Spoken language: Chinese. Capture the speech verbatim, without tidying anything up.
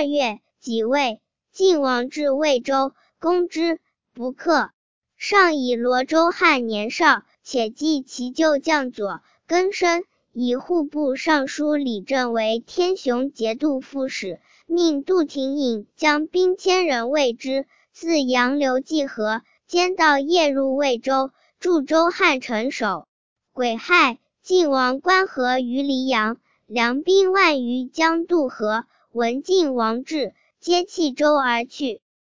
二月，己未，晋王至魏州，攻之，不克。上以罗州汉年少，且记其旧将左更生，以户部尚书李政为天雄节度副使，命杜廷颖将兵千人卫之，自杨刘济河，兼道夜入魏州，驻州汉城守。癸亥，晋王关河于黎阳，粮兵万余将渡河，闻晋王至，皆弃州而去。